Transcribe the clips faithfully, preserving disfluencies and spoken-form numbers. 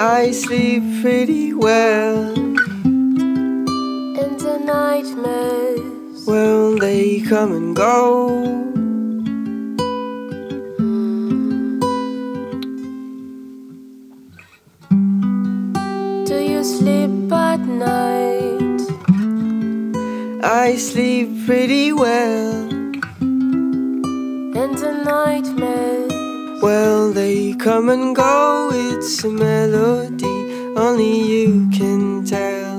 I sleep pretty well. And the nightmares, well, they come and go. Do you sleep at night? I sleep pretty well. And the nightmares, well, they come and go. It's a melody only you can tell.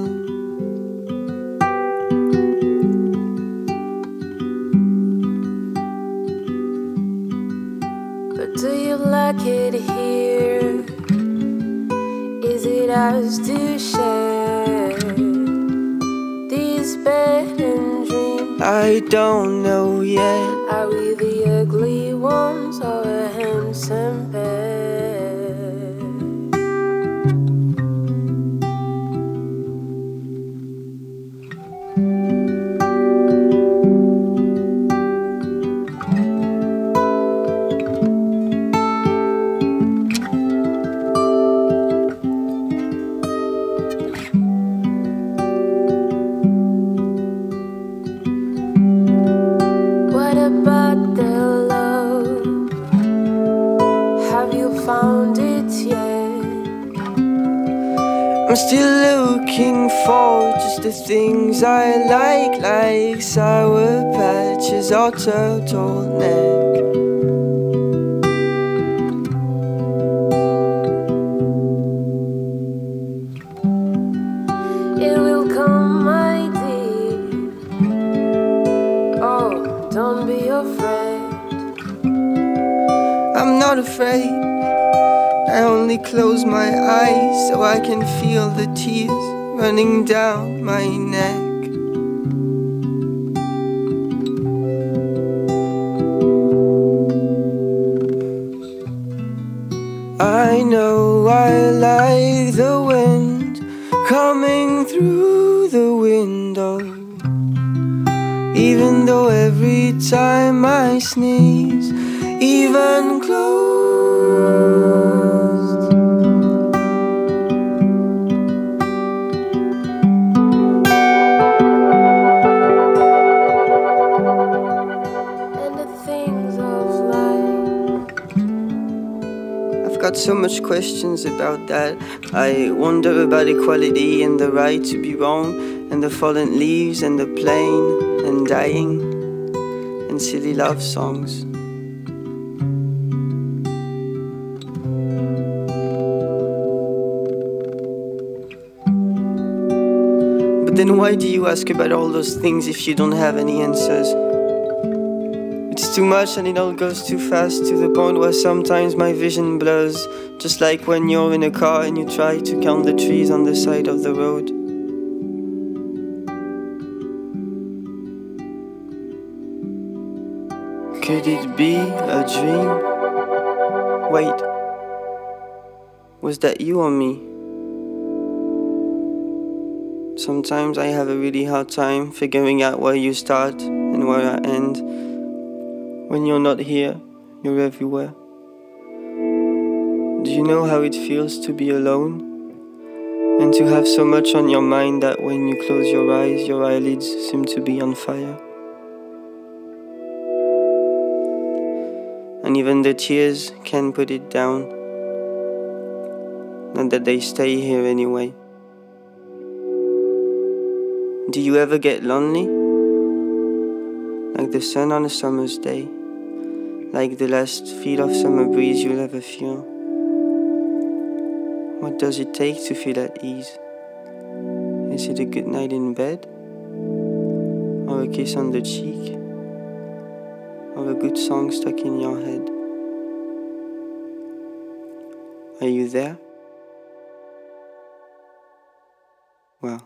But do you like it here? Is it ours to share these bed and dreams? I don't know yet. Are we the ugly ones or a handsome pair? What about the love? Have you found it yet? I'm still looking for just the things I like, like sour patches or turtleneck. It will come, my dear. Oh, don't be afraid. I'm not afraid. I only close my eyes so I can feel the tears running down my neck. I know I like the wind coming through the window, even though every time I sneeze, even closed, And the things of life. I've got so much questions about that. I wonder about equality and the right to be wrong, and the fallen leaves and the plane and dying and silly love songs. But then why do you ask about all those things if you don't have any answers? It's too much and it all goes too fast, to the point where sometimes my vision blurs. Just like when you're in a car and you try to count the trees on the side of the road. Could it be a dream? Wait, was that you or me? Sometimes I have a really hard time figuring out where you start and where I end. When you're not here, you're everywhere. Do you know how it feels to be alone? And to have so much on your mind that when you close your eyes, your eyelids seem to be on fire. And even the tears can't put it down. And that they stay here anyway. Do you ever get lonely? Like the sun on a summer's day. Like the last feel of summer breeze you'll ever feel. What does it take to feel at ease? Is it a good night in bed? Or a kiss on the cheek? Or a good song stuck in your head? Are you there? Well.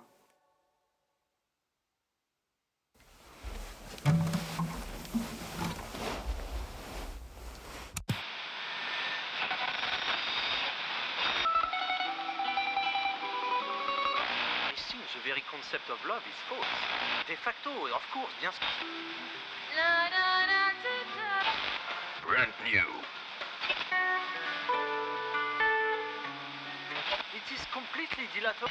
The very concept of love is false. De facto, of course, bien sûr. Brand new. is completely dilatory.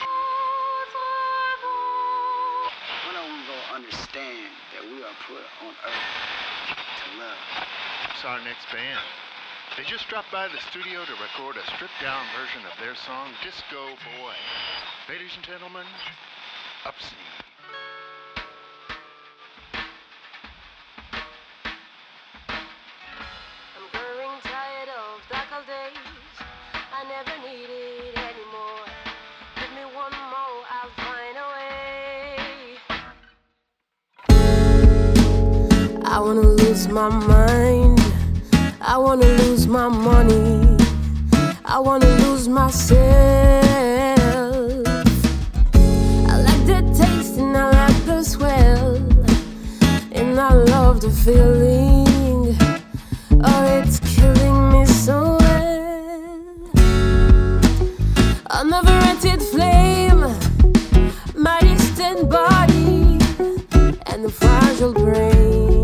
When are we gonna understand that we are put on earth to love? It's our next band. They just dropped by the studio to record a stripped-down version of their song, Disco Boy. Ladies and gentlemen, Upsnee. I'm growing tired of dark old days. I never need it anymore. Give me one more, I'll find a way. I wanna lose my mind. I wanna lose my money. I wanna lose myself. I like the taste and I like the swell, and I love the feeling. Oh, it's killing me so well. A never-ended flame, my distant body, and a fragile brain.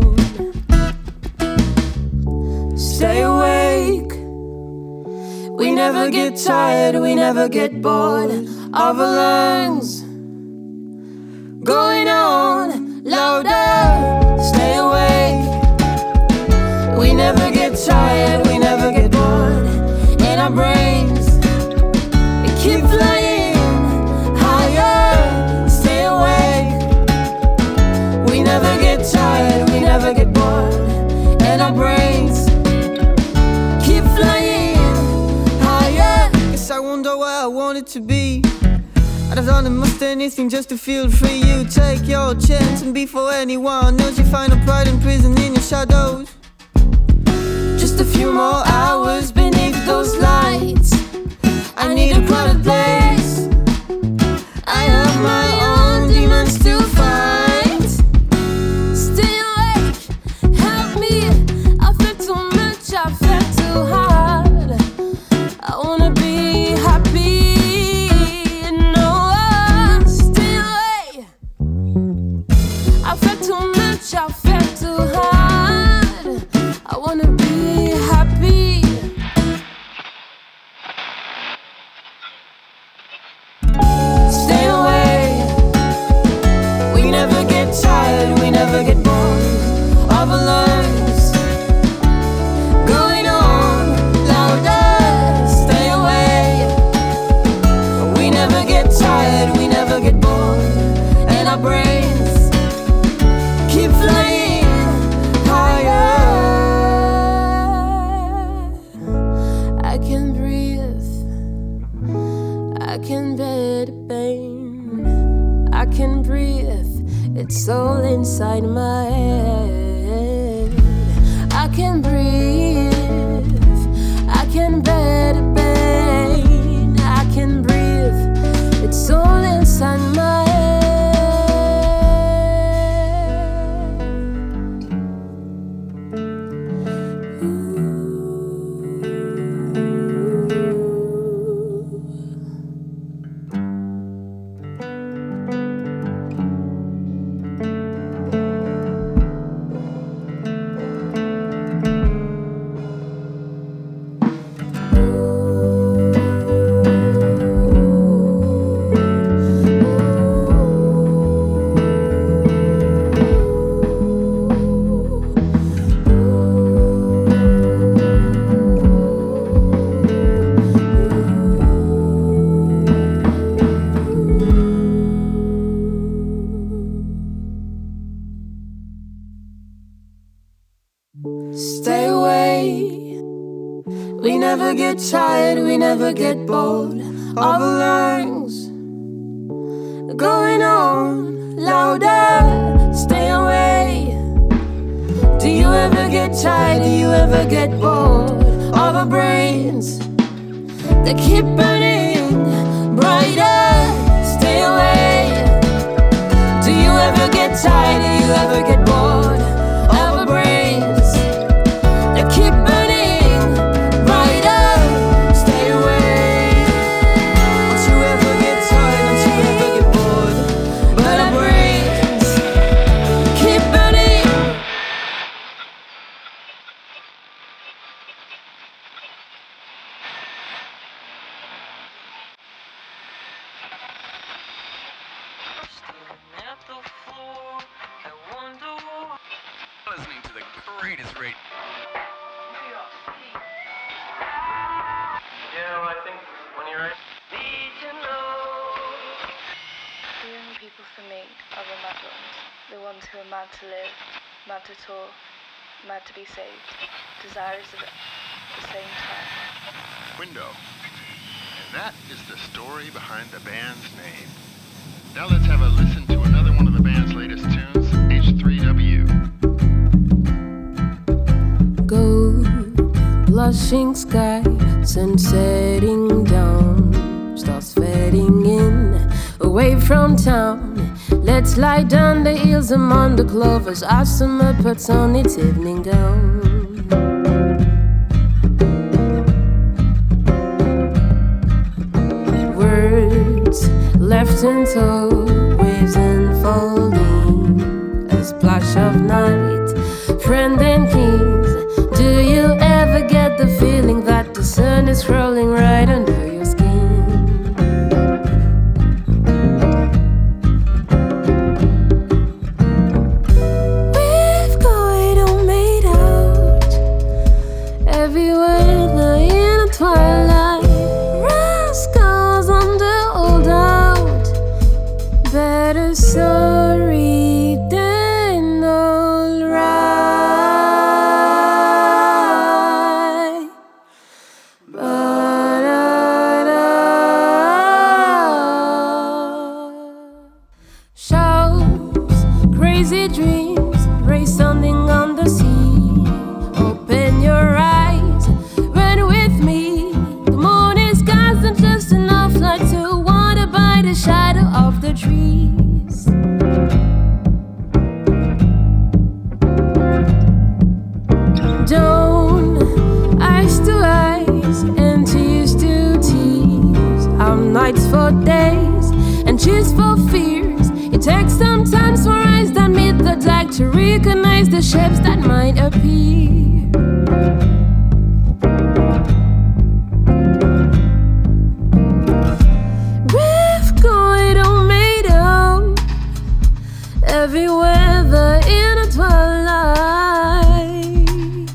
Stay awake. We never get tired, we never get bored of our lungs going on louder. Stay awake. We never get tired, we never get bored, and our brains they keep flying higher. Stay awake. We never get tired, we never get bored, and our brains keep flying higher. Guess I wonder where I wanted to be. I'd have done almost anything just to feel free. You take your chance, and before anyone knows, you find a pride in prison in your shadows. Just a few more hours beneath those lights. I need a crowded place. I have my own demons to fight. Stay awake, help me. I feel too much, I feel too hard. I wanna be happy, no. Stay away. I feel too much, I feel too hard. I wanna be happy. Stay away. We never get tired, we never get bored of our lungs going on louder. Stay away. We never get tired, we never get bored, and our brains keep flying higher. I can breathe, I can bear the pain. I can breathe, it's all inside my head. I can breathe, I can bear the pain. I can breathe, it's all inside my head. Stay away. We never get tired, we never get bored of our lungs going on louder. Stay away. Do you ever get tired? Do you ever get bored of our brains that keep burning brighter? Stay away. Do you ever get tired? Do you ever get bored of our brains that keep burning brighter? Stay away. Don't you ever get tired, don't you ever get bored, But our brains keep burning. greatest radio. Yeah, well, I think when you're right. The young people for me are the mad ones. The ones who are mad to live, mad to talk, mad to be saved, desirous of it at the same time. Window. And that is the story behind the band's name. Now let's have a listen to another one of the band's latest tunes, H three W. Gold, blushing sky, sun setting down, stars fading in, away from town. Let's lie down the hills among the clovers. Our summer puts on its evening gown. Words left untold, waves unfolding, a splash of night, friend and kings. Do you ever get the feeling that the sun is crawling right under your skin? We've got it all made out, everywhere the inner twilight, rascals on the old out, better sorry than alright. Shouts, crazy dreams, race sounding on the sea. Open your eyes, run with me. The morning skies are just enough light to wander by the shadow of the trees. Don't eyes to eyes and tears to tears. Our nights for days and cheers for fears. It takes some time for eyes that meet the dark to recognize the shapes that might appear. We've got it all made out, everywhere the inner twilight,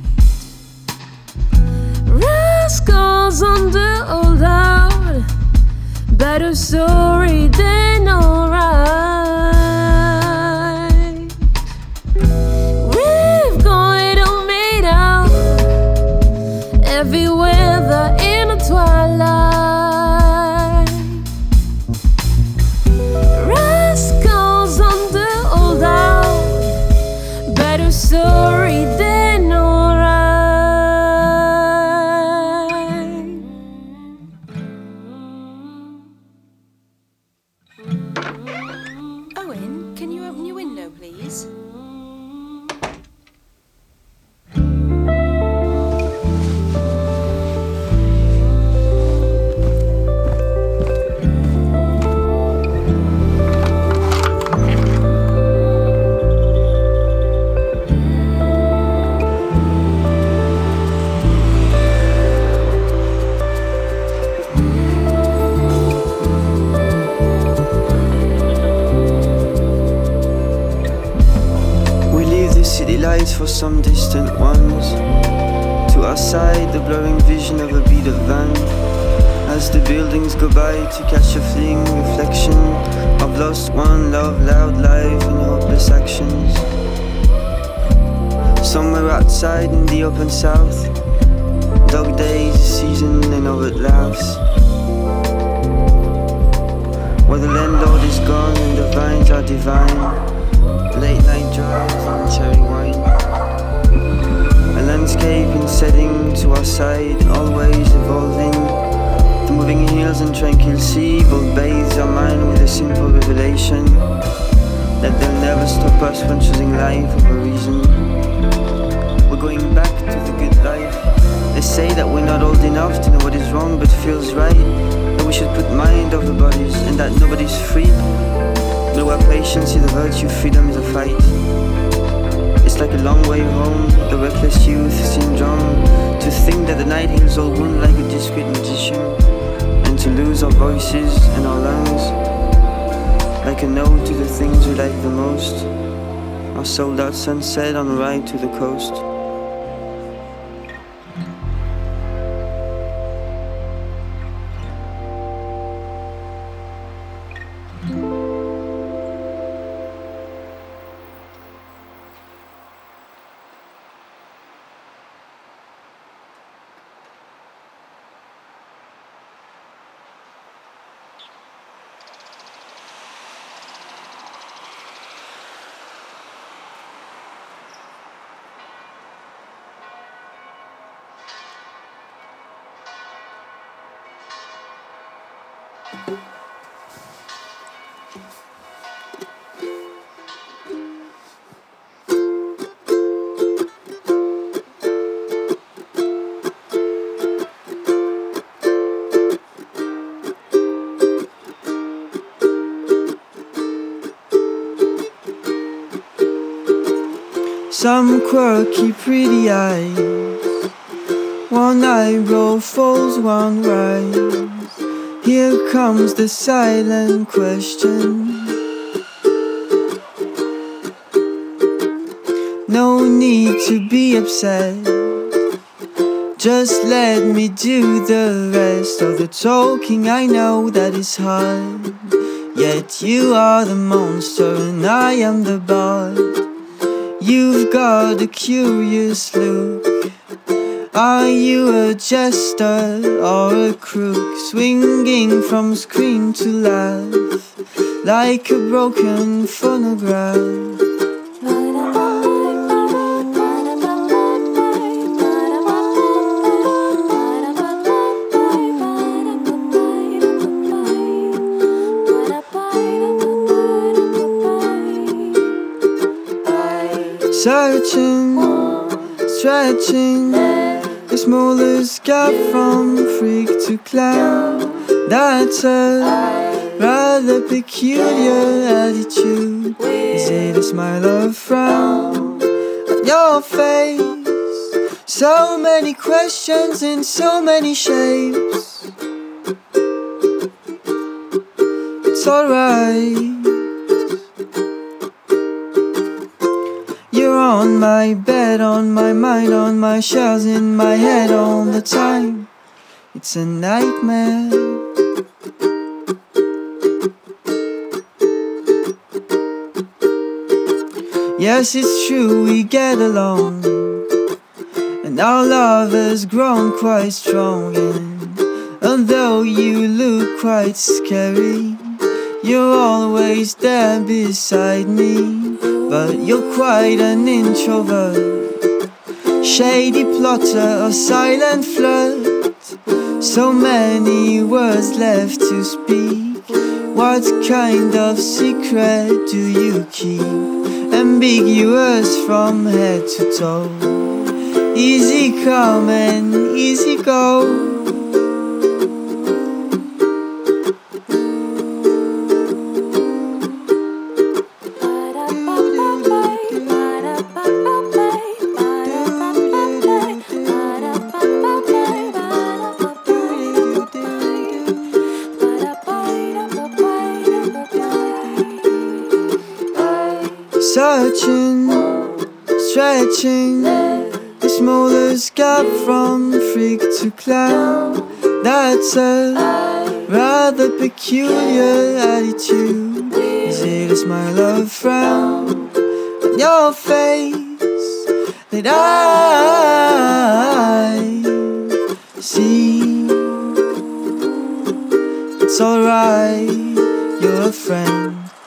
rascals on the old out, better sorry than alright. We've got it all made out, everywhere the inner twilight, rascals on the old out, better sorry than alright. Owen, can you open your window, please? We leave the city lights for some distant ones. To our side, the blurring vision of a beaded van. As the buildings go by to catch a fleeting reflection of lost one, love, loud life and hopeless actions. Somewhere outside in the open south, dog days, season and overt laughs. Where the landlord is gone and the vines are divine. Late night drives and cherry wine. A landscape in setting to our side, always evolving. The moving hills and tranquil sea both bathe our mind with a simple revelation that they'll never stop us from choosing life over reason. We're going back to the good life. They say that we're not old enough to know what is wrong but feels right, that we should put mind over bodies and that nobody's free. Know our patience is a virtue, freedom is a fight. It's like a long way home, the reckless youth syndrome. To think that the night heals all wound like a discreet magician, and to lose our voices and our lungs, like a note to the things we like the most. Our sold out sunset on the ride to the coast. Some quirky pretty eyes, one eyebrow falls, one rise. Here comes the silent question. No need to be upset, just let me do the rest of the talking. I know that it's hard, yet you are the monster and I am the bard. You've got a curious look. Are you a jester or a crook, swinging from screen to laugh like a broken phonograph? Searching, stretching, the smallest gap from freak to clown. That's a rather peculiar attitude. Is it a smile or a frown on your face? So many questions in so many shapes. It's alright. You're on my bed, on my mind, on my shelves, in my head all the time. It's a nightmare. Yes, it's true, we get along, and our love has grown quite strong. And although you look quite scary, you're always there beside me. But you're quite an introvert, shady plotter or silent flirt. So many words left to speak. What kind of secret do you keep? Ambiguous from head to toe. Easy come and easy go. Searching, stretching, the smallest gap from freak to clown. That's a rather peculiar attitude. Is it a smile or a frown on your face that I see? It's alright, you're a friend.